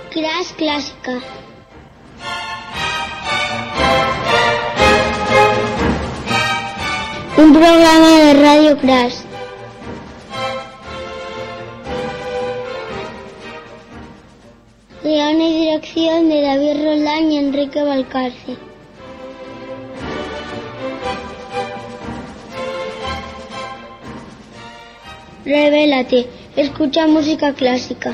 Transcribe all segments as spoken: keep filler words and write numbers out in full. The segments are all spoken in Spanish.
Crash Clásica. Un programa de Radio Crash. Guión y dirección de David Roldán y Enrique Valcarce. Revélate, escucha música clásica.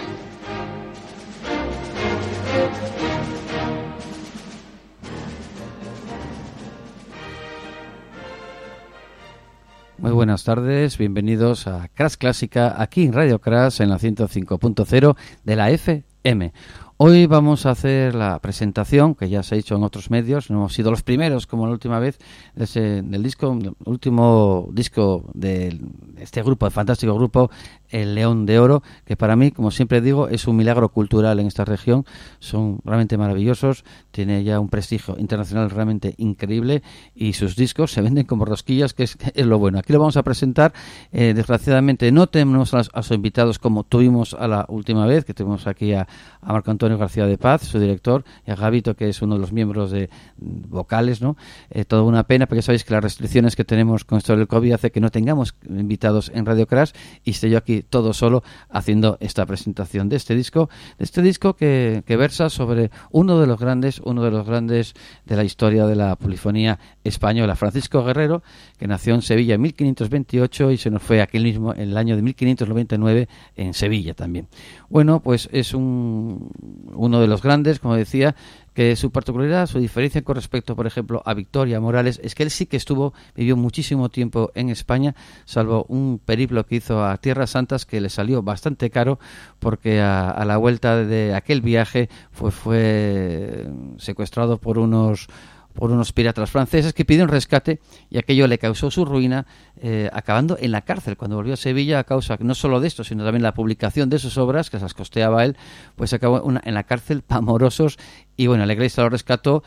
Muy buenas tardes, bienvenidos a Crash Clásica, aquí en Radio Crash, en la ciento cinco punto cero de la F M. Hoy vamos a hacer la presentación, que ya se ha hecho en otros medios, no hemos sido los primeros, como la última vez, de ese, del disco, el último disco de este grupo, el fantástico grupo, El León de Oro, que para mí, como siempre digo, es un milagro cultural en esta región. Son realmente maravillosos, tiene ya un prestigio internacional realmente increíble y sus discos se venden como rosquillas, que es, es lo bueno. Aquí lo vamos a presentar, eh, desgraciadamente no tenemos a los, a los invitados como tuvimos a la última vez, que tuvimos aquí a, a Marco Antonio García de Paz, su director, y a Gabito, que es uno de los miembros de vocales, ¿no? Eh, toda una pena, porque sabéis que las restricciones que tenemos con esto del COVID hace que no tengamos invitados en Radio Crash y esté yo aquí todo solo haciendo esta presentación de este disco, de este disco que, que versa sobre uno de los grandes, uno de los grandes de la historia de la polifonía española, Francisco Guerrero, que nació en Sevilla en mil quinientos veintiocho y se nos fue aquel mismo en el año de mil quinientos noventa y nueve en Sevilla también. Bueno, pues es un uno de los grandes, como decía, que su particularidad, su diferencia con respecto, por ejemplo, a Victoria Morales, es que él sí que estuvo, vivió muchísimo tiempo en España, salvo un periplo que hizo a Tierras Santas que le salió bastante caro, porque a, a la vuelta de aquel viaje fue, fue secuestrado por unos por unos piratas franceses que pidieron rescate y aquello le causó su ruina, eh, acabando en la cárcel cuando volvió a Sevilla a causa no solo de esto, sino también la publicación de sus obras, que se las costeaba él, pues acabó una, en la cárcel pamorosos y bueno, la iglesia lo rescató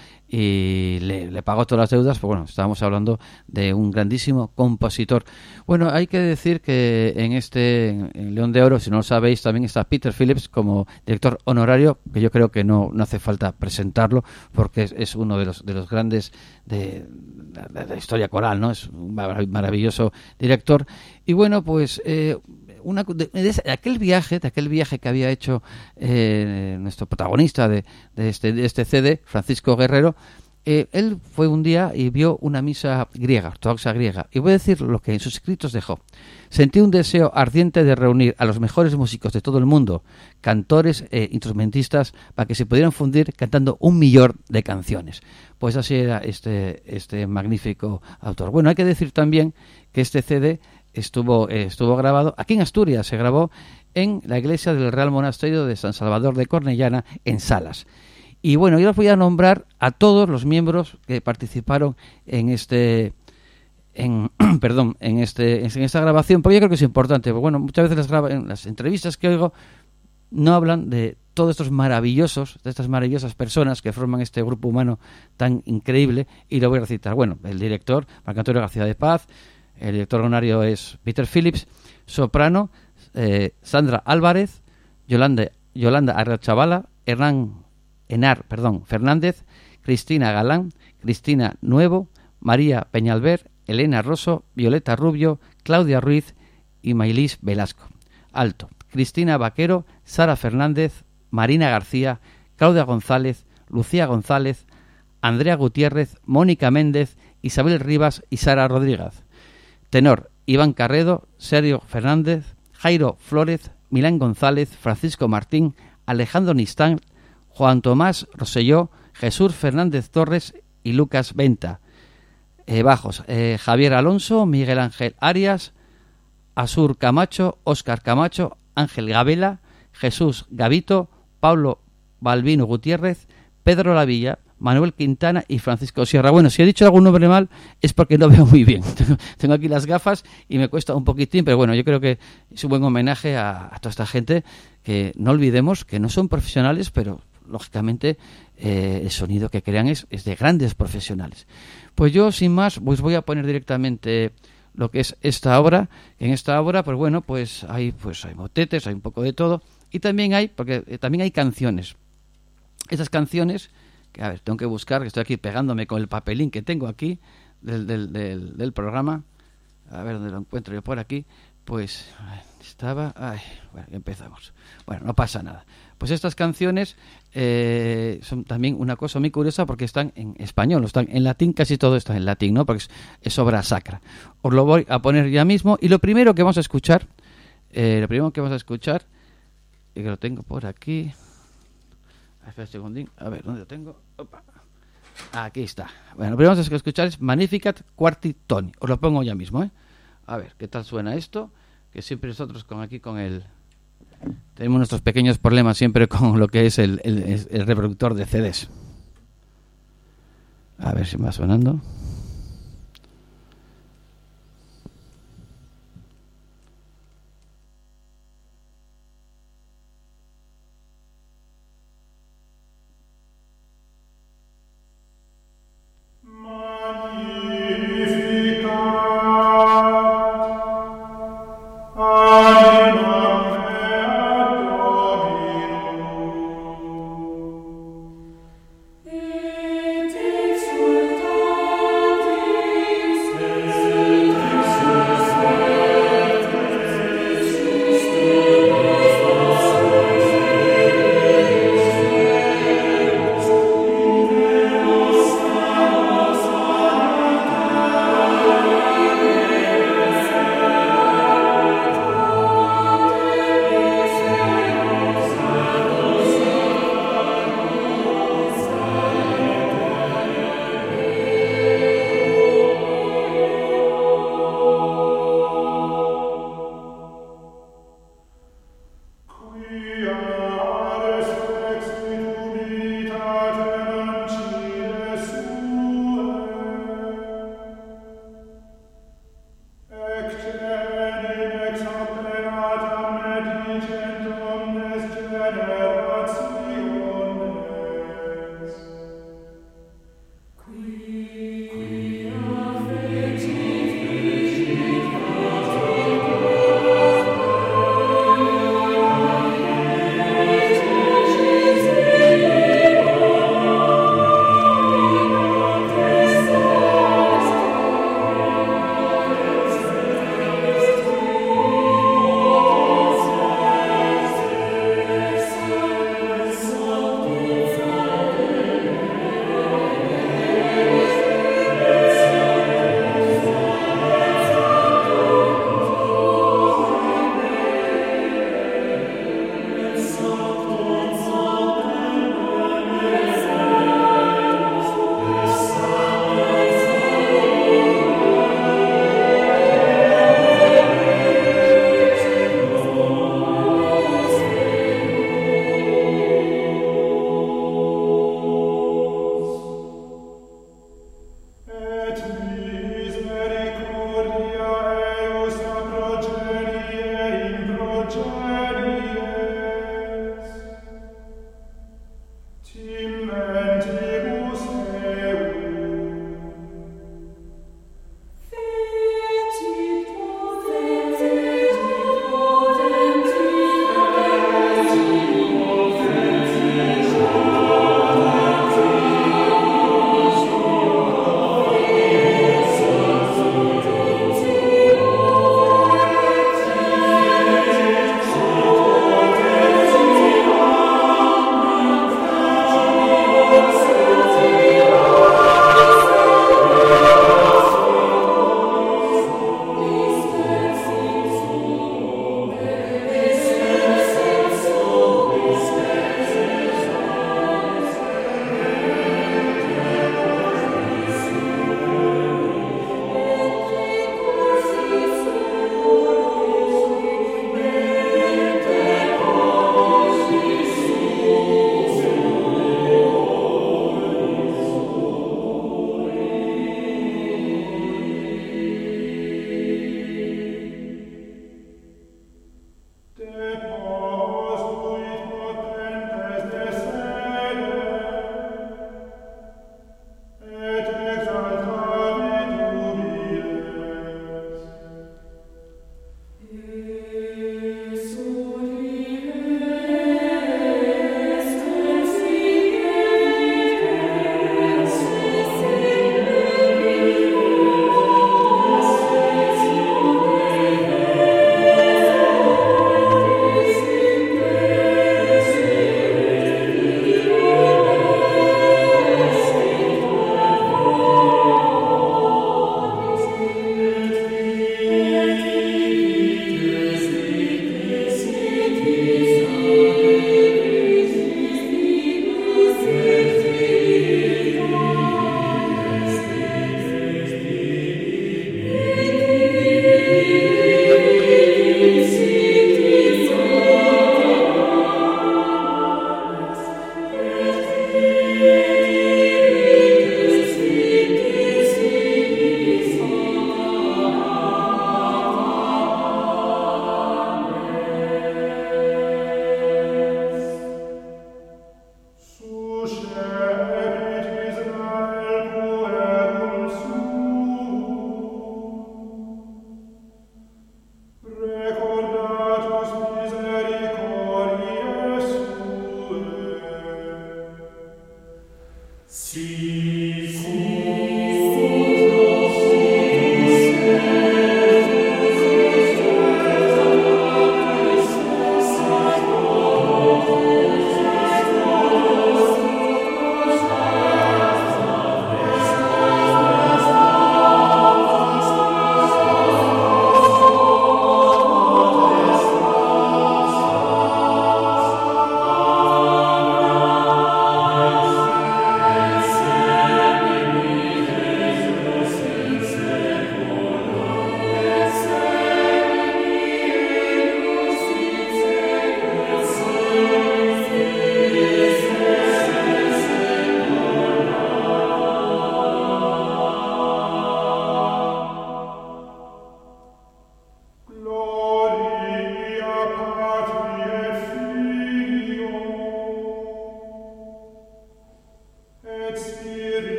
y le, le pagó todas las deudas, pues bueno, estábamos hablando de un grandísimo compositor. Bueno, hay que decir que en este en León de Oro, si no lo sabéis, también está Peter Phillips como director honorario, que yo creo que no, no hace falta presentarlo, porque es, es uno de los, de los grandes de, de, de la historia coral, ¿no? Es un maravilloso director. Y bueno, pues eh, una de, de aquel viaje, de aquel viaje que había hecho eh, nuestro protagonista de, de, este, de este C D, Francisco Guerrero, eh, él fue un día y vio una misa griega, ortodoxa griega, y voy a decir lo que en sus escritos dejó. Sentí un deseo ardiente de reunir a los mejores músicos de todo el mundo, cantores e instrumentistas, para que se pudieran fundir cantando un millón de canciones. Pues así era este, este magnífico autor. Bueno, hay que decir también que este C D estuvo, eh, estuvo grabado aquí en Asturias, se grabó en la iglesia del Real Monasterio de San Salvador de Cornellana, en Salas. Y bueno, yo les voy a nombrar a todos los miembros que participaron en este... En, perdón, en este en esta grabación, porque yo creo que es importante, porque bueno, muchas veces las, graba, en las entrevistas que oigo no hablan de todos estos maravillosos, de estas maravillosas personas que forman este grupo humano tan increíble, y lo voy a recitar. Bueno, el director, Marco Antonio García de Paz, el director honorario es Peter Phillips, soprano, eh, Sandra Álvarez, Yolanda, Yolanda Arrachavala, Hernán Enar, perdón, Fernández, Cristina Galán, Cristina Nuevo, María Peñalver, Elena Rosso, Violeta Rubio, Claudia Ruiz y Maylís Velasco. Alto, Cristina Vaquero, Sara Fernández, Marina García, Claudia González, Lucía González, Andrea Gutiérrez, Mónica Méndez, Isabel Rivas y Sara Rodríguez. Tenor, Iván Carredo, Sergio Fernández, Jairo Flórez, Milán González, Francisco Martín, Alejandro Nistán, Juan Tomás Roselló, Jesús Fernández Torres y Lucas Venta. Eh, bajos, eh, Javier Alonso, Miguel Ángel Arias, Asur Camacho, Óscar Camacho, Ángel Gabela, Jesús Gavito, Pablo Balbino Gutiérrez, Pedro Lavilla, Manuel Quintana y Francisco Sierra. Bueno, si he dicho algún nombre mal es porque no veo muy bien. Tengo, tengo aquí las gafas y me cuesta un poquitín, pero bueno, yo creo que es un buen homenaje a, a toda esta gente que no olvidemos que no son profesionales, pero lógicamente eh, el sonido que crean es, es de grandes profesionales. Pues yo, sin más, pues voy a poner directamente lo que es esta obra. En esta obra, pues bueno, pues hay, pues hay motetes, hay un poco de todo, y también hay, porque eh, también hay canciones. Estas canciones, que a ver, tengo que buscar, que estoy aquí pegándome con el papelín que tengo aquí del, del, del, del programa. A ver dónde lo encuentro yo por aquí. Pues estaba... Ay, bueno, ya empezamos. Bueno, no pasa nada. Pues estas canciones eh, son también una cosa muy curiosa porque están en español, están en latín, casi todo está en latín, ¿no? Porque es, es obra sacra. Os lo voy a poner ya mismo. Y lo primero que vamos a escuchar, eh, lo primero que vamos a escuchar, y que lo tengo por aquí... Espera un segundín, a ver, ¿dónde lo tengo? Opa. Aquí está. Bueno, lo primero que vamos a escuchar es Magnificat Quarti Toni. Os lo pongo ya mismo, ¿eh? A ver, ¿qué tal suena esto? Que siempre nosotros con aquí con el... Tenemos nuestros pequeños problemas siempre con lo que es el, el, el reproductor de C Ds. A ver si me va sonando. Et exultat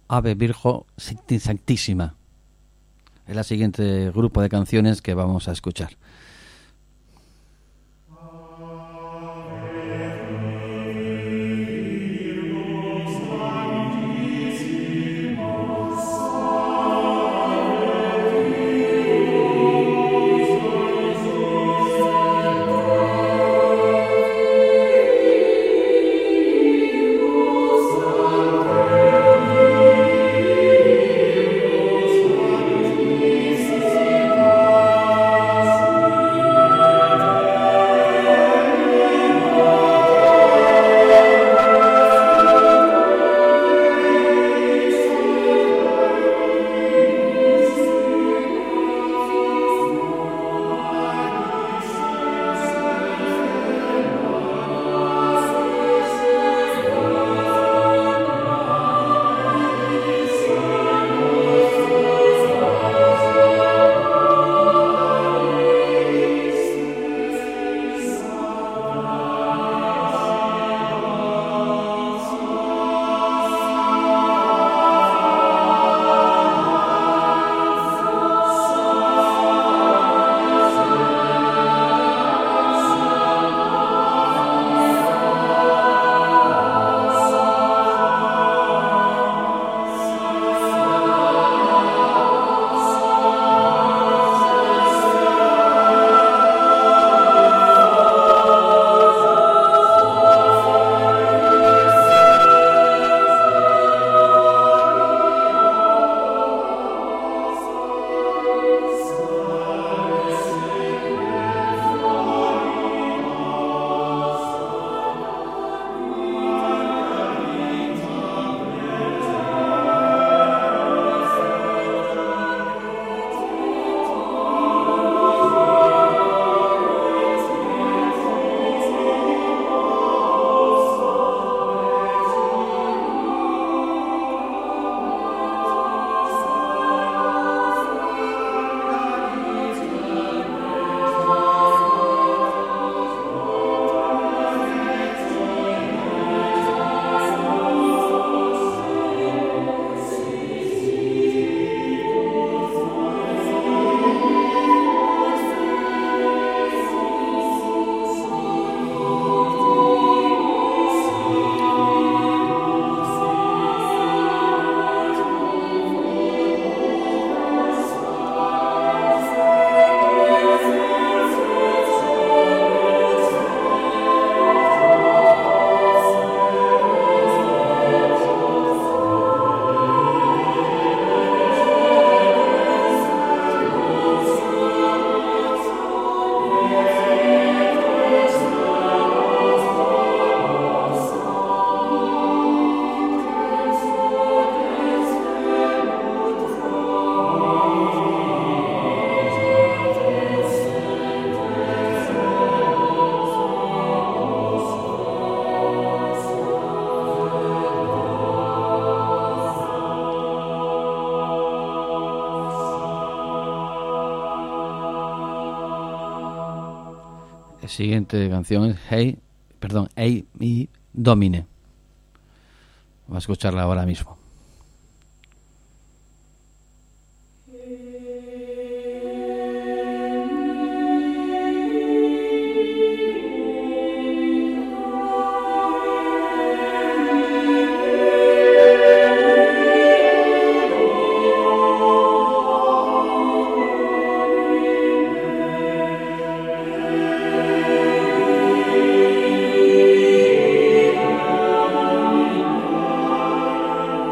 Ave Virgo Sanctísima. Es la siguiente grupo de canciones que vamos a escuchar. La siguiente canción es Hey, perdón, Hey Mi Domine. Vamos a escucharla ahora mismo. Amen.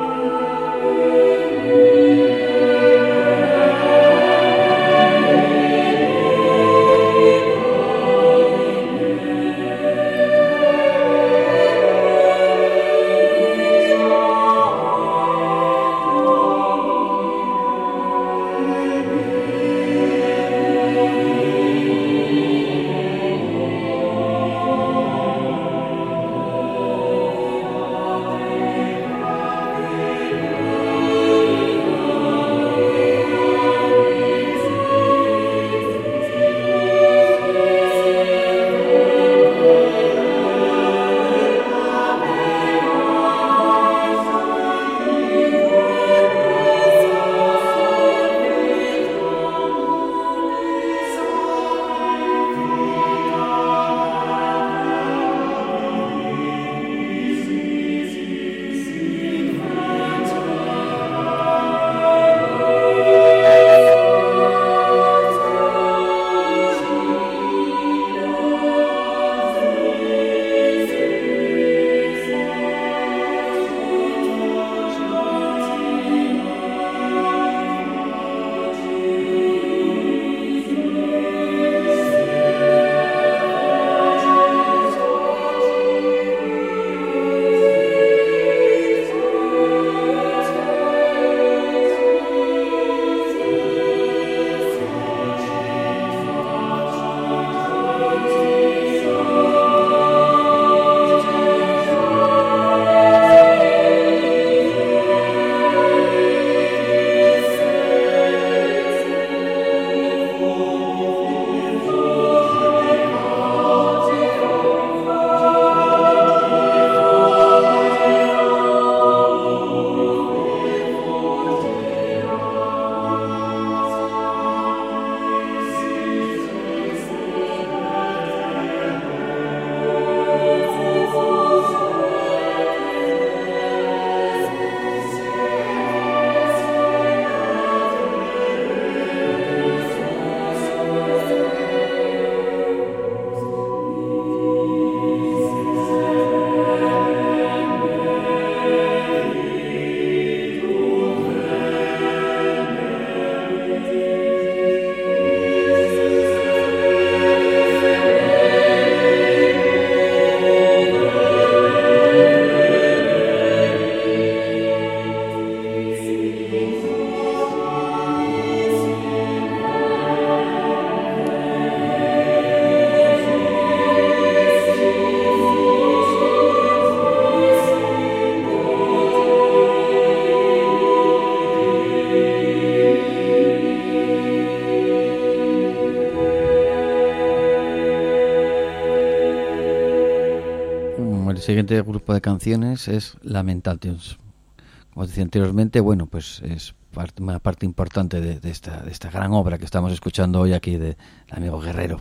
siguiente grupo de canciones es Lamentations. Como decía anteriormente, bueno, pues es parte, una parte importante de, de, esta, de esta gran obra que estamos escuchando hoy aquí de el amigo Guerrero.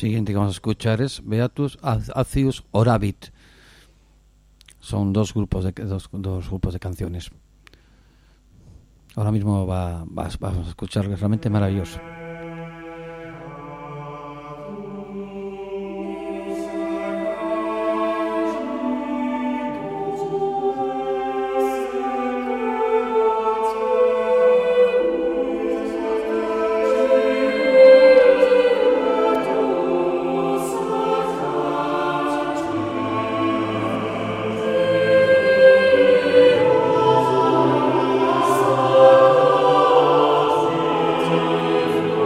siguiente que vamos a escuchar es Beatus Acius Oravit. Son dos grupos de dos, dos grupos de canciones. Ahora mismo va, va, vamos a escuchar, que es realmente maravilloso. Thank you.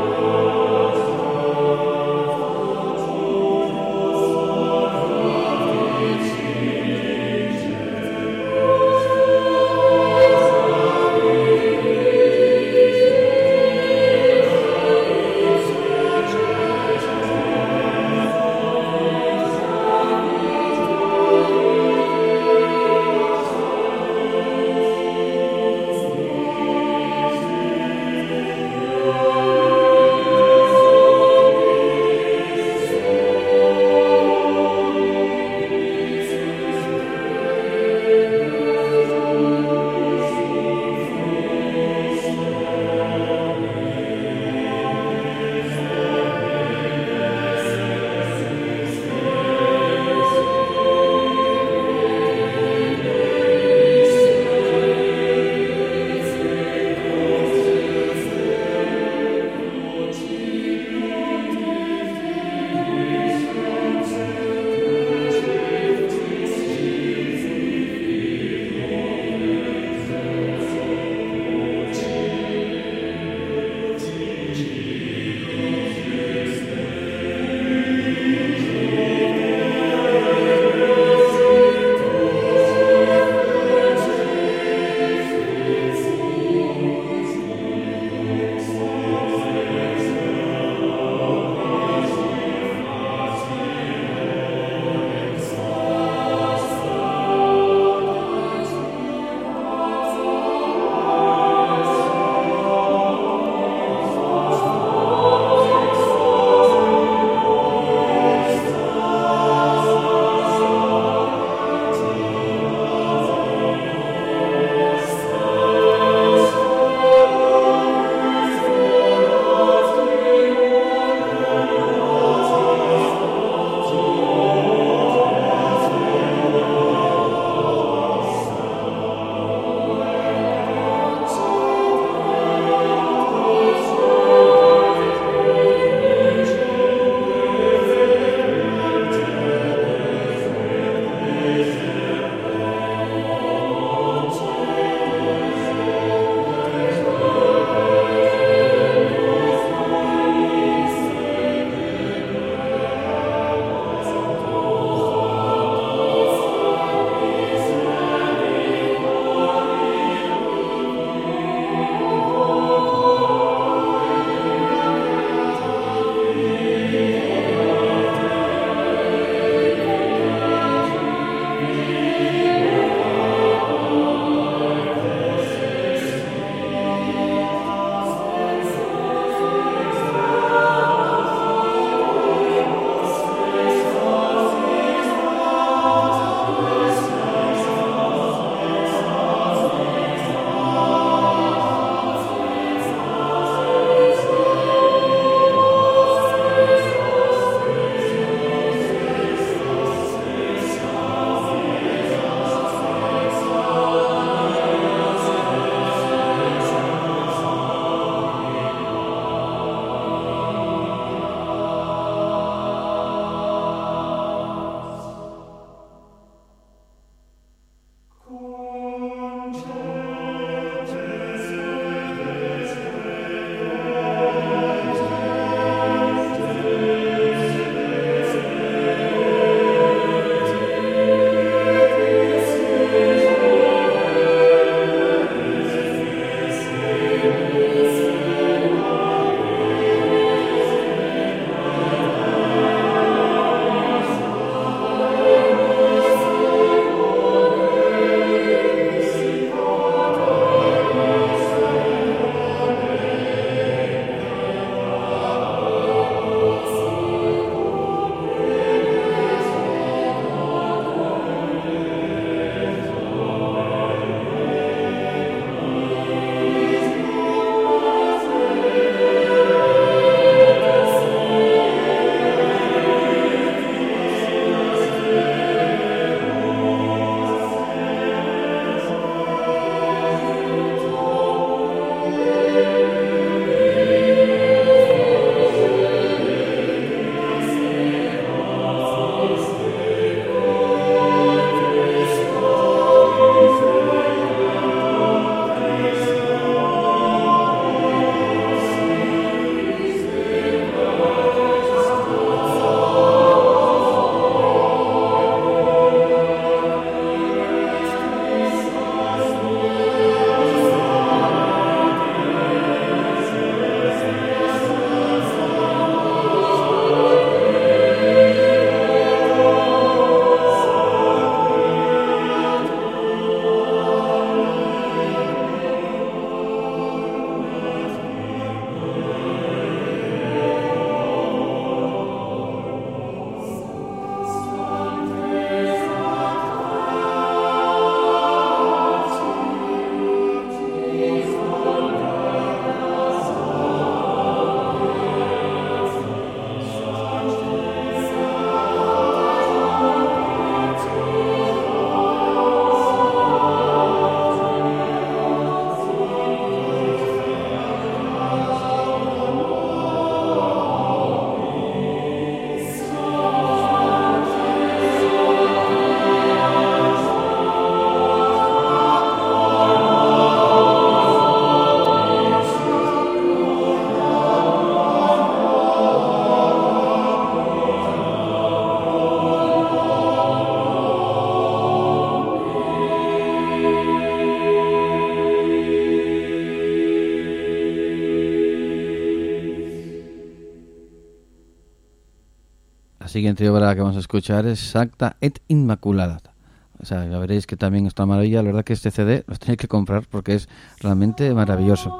siguiente obra que vamos a escuchar es Sancta et Immaculata. O sea, ya veréis que también es una maravilla. La verdad que este C D lo tenéis que comprar porque es realmente maravilloso.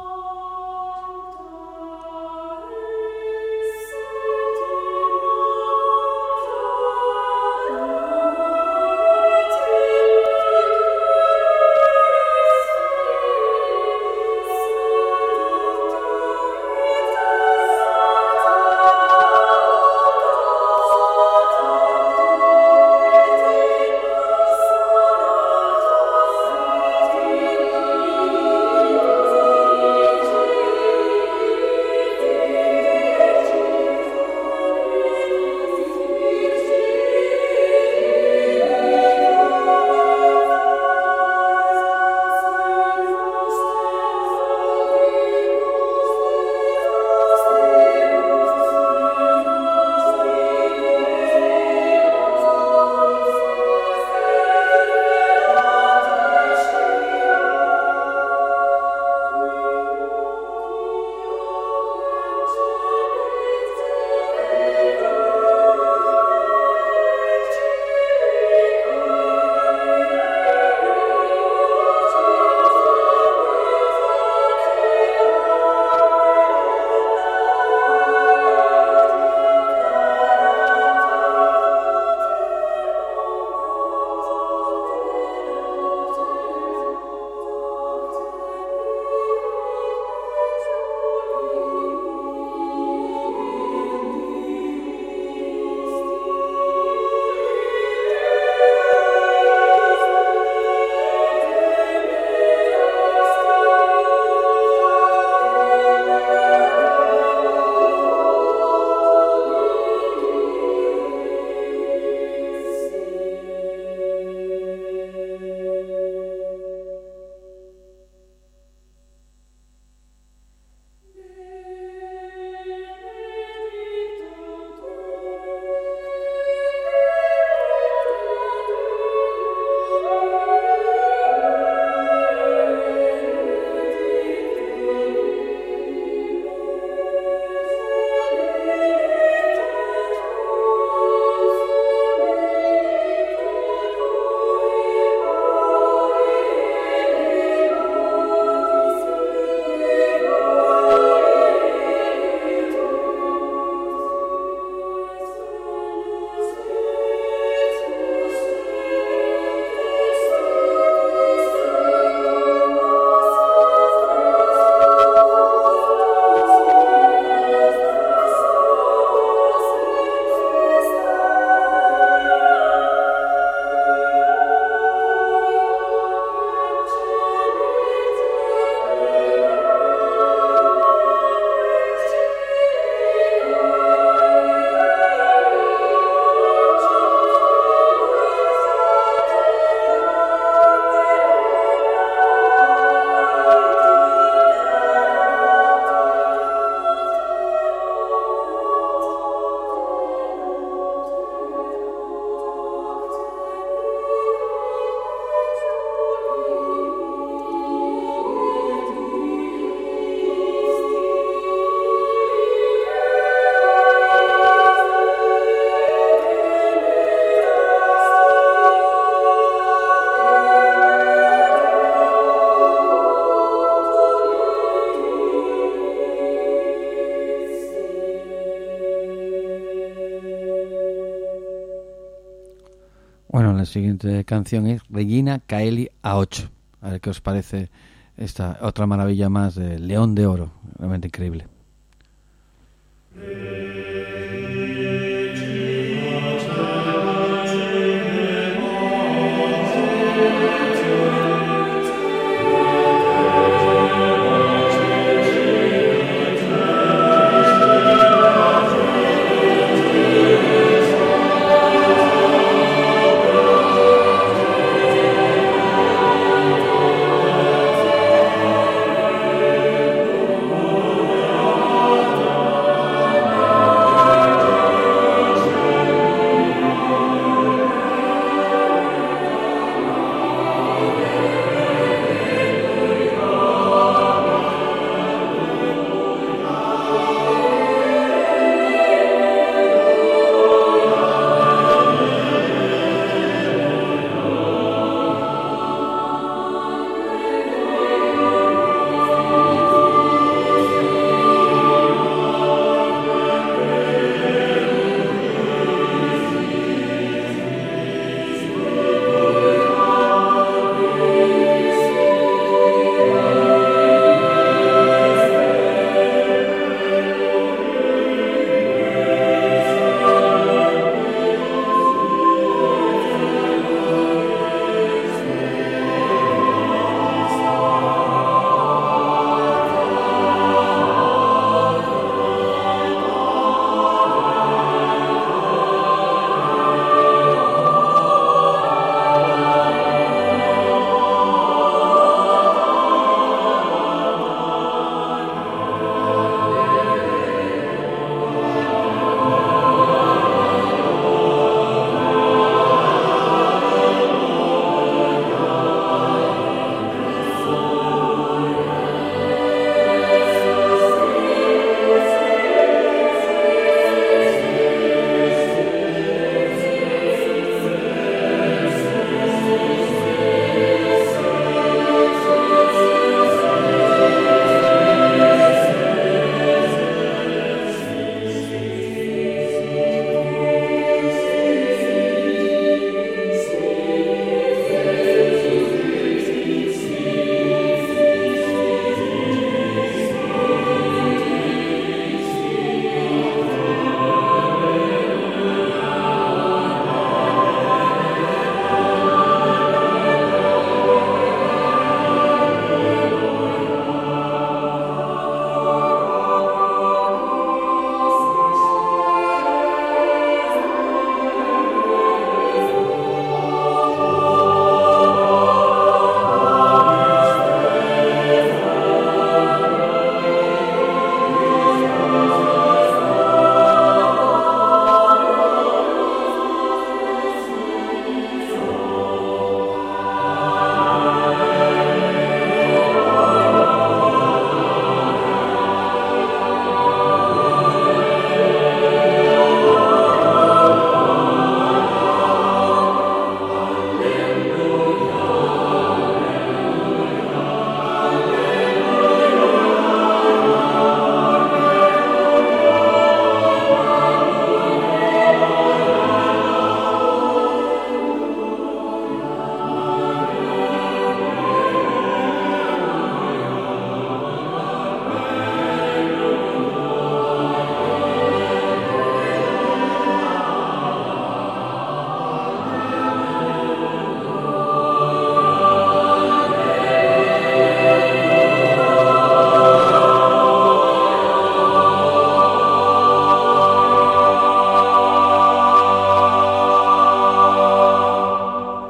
Bueno, la siguiente canción es Regina Caeli A ocho. A ver qué os parece esta otra maravilla más de León de Oro. Realmente increíble. Oh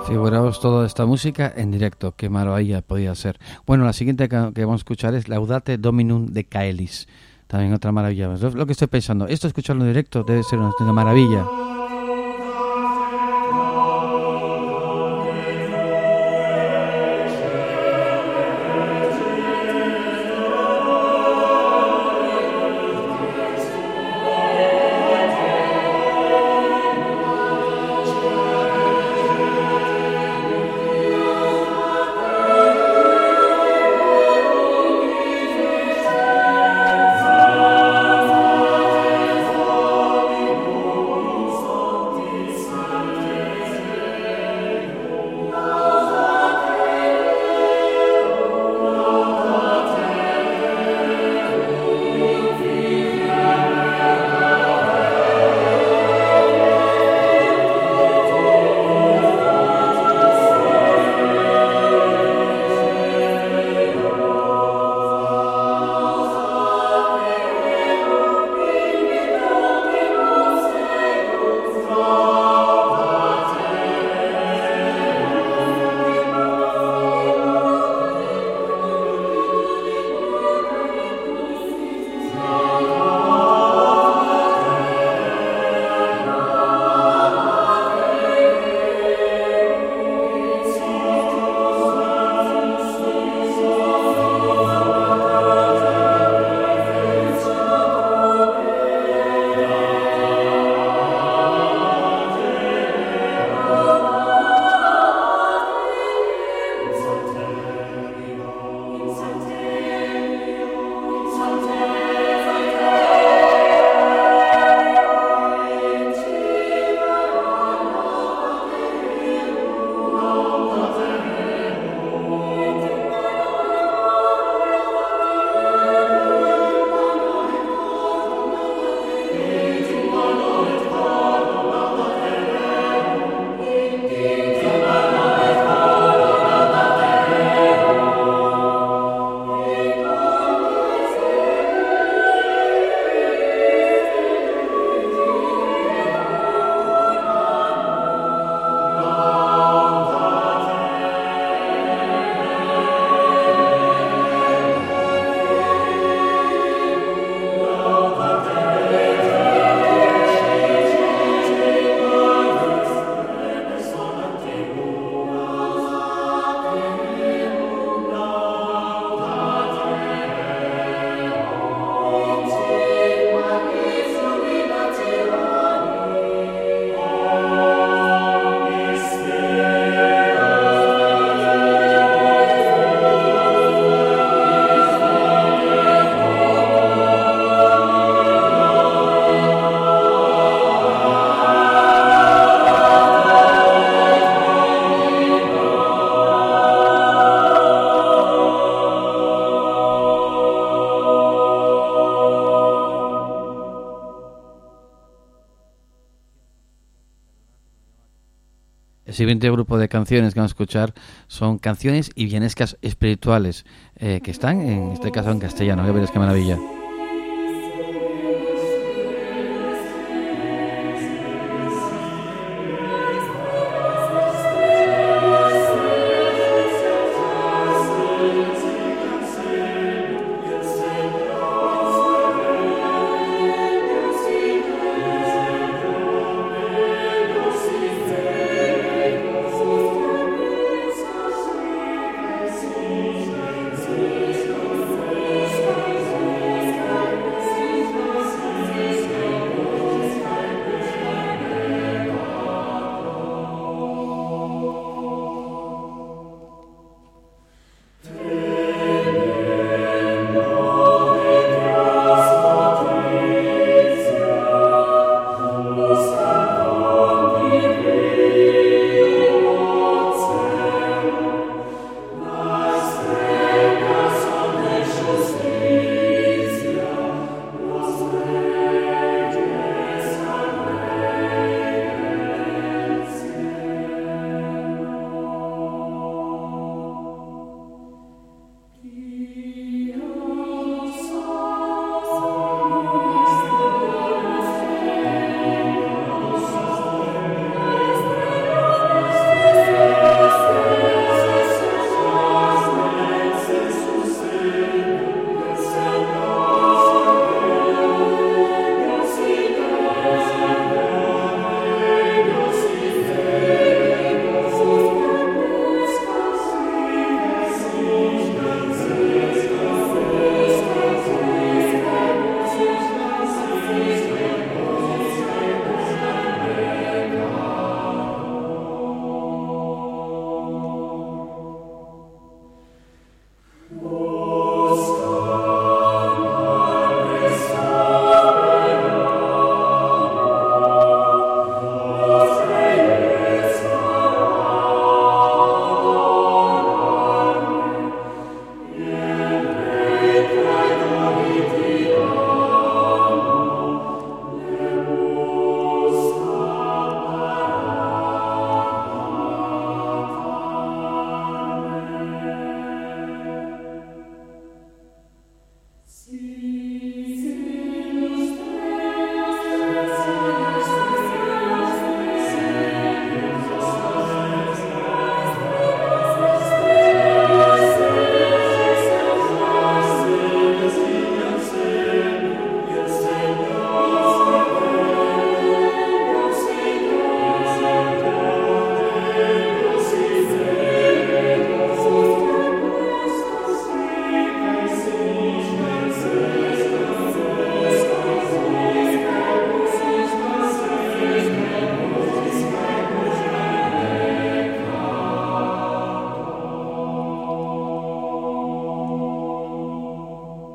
Figuraos toda esta música en directo, qué maravilla podía ser. Bueno, la siguiente que vamos a escuchar es Laudate Dominum de Caelis, también otra maravilla. Es lo que estoy pensando, esto escucharlo en directo debe ser una, una maravilla. El siguiente grupo de canciones que vamos a escuchar son canciones y bienescas espirituales eh, que están, en este caso, en castellano. Ya veréis qué maravilla. Thank you.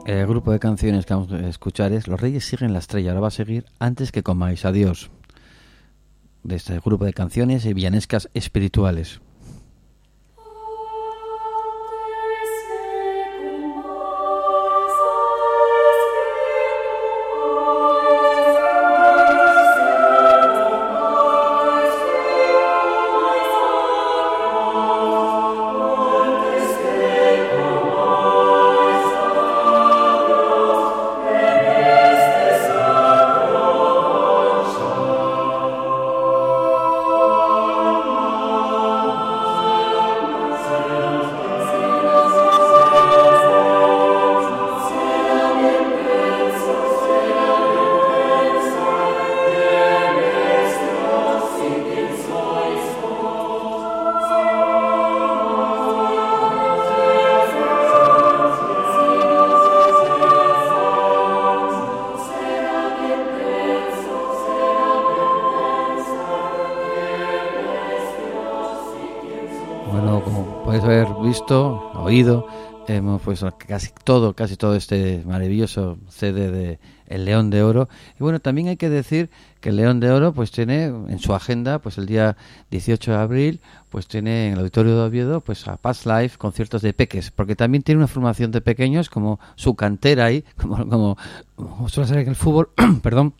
El grupo de canciones que vamos a escuchar es Los Reyes siguen la estrella. Ahora va a seguir Antes que comáis. Adiós. De este grupo de canciones y villanescas espirituales. Visto, oído, hemos puesto casi todo, casi todo este maravilloso C D de El León de Oro. Y bueno, también hay que decir que el León de Oro pues tiene en su agenda pues el día dieciocho de abril pues tiene en el Auditorio de Oviedo pues a Past Life conciertos de peques, porque también tiene una formación de pequeños como su cantera ahí, como como, como suele ser en el fútbol, perdón,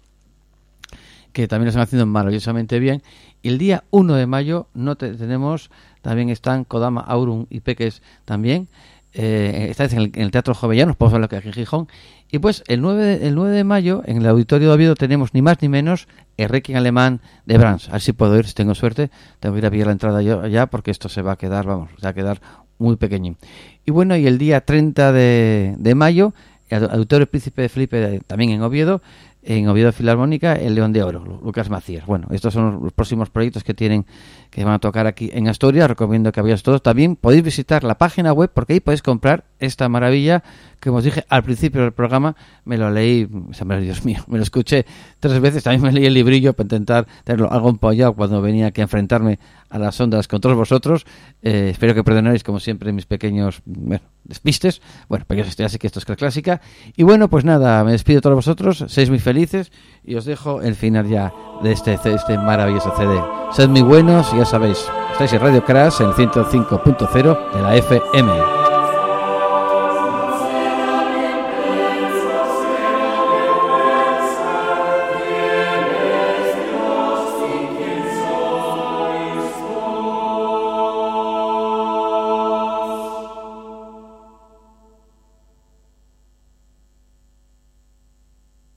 que también lo están haciendo maravillosamente bien. Y el día uno de mayo no te, tenemos, también están Kodama, Aurum y Peques también, eh, esta vez en el, en el Teatro Jovellanos, podemos hablar aquí en Gijón. Y pues el nueve, el nueve de mayo en el Auditorio de Oviedo tenemos ni más ni menos el Requiem alemán de Brahms. A ver si puedo ir, si tengo suerte, tengo que ir a pillar la entrada yo allá porque esto se va a quedar, vamos, se va a quedar muy pequeño. Y bueno, y el día treinta de, de mayo, el Auditorio Príncipe Felipe también en Oviedo, en Oviedo Filarmónica, el León de Oro, Lucas Macías. Bueno, estos son los próximos proyectos que tienen, que van a tocar aquí en Asturias. Recomiendo que vayáis todos. También podéis visitar la página web porque ahí podéis comprar esta maravilla que os dije al principio del programa. Me lo leí, Dios mío, me lo escuché tres veces. También me leí el librillo para intentar tenerlo algo empollado cuando venía aquí a enfrentarme a las ondas con todos vosotros. Eh, espero que perdonéis, como siempre, mis pequeños bueno, despistes. Bueno, pero ya sé que esto es clásica. Y bueno, pues nada, me despido de todos vosotros. Seis muy felices y os dejo el final ya de este, este maravilloso C D. Sed muy buenos y ya sabéis, estáis en Radio Crash en el ciento cinco punto cero de la F M.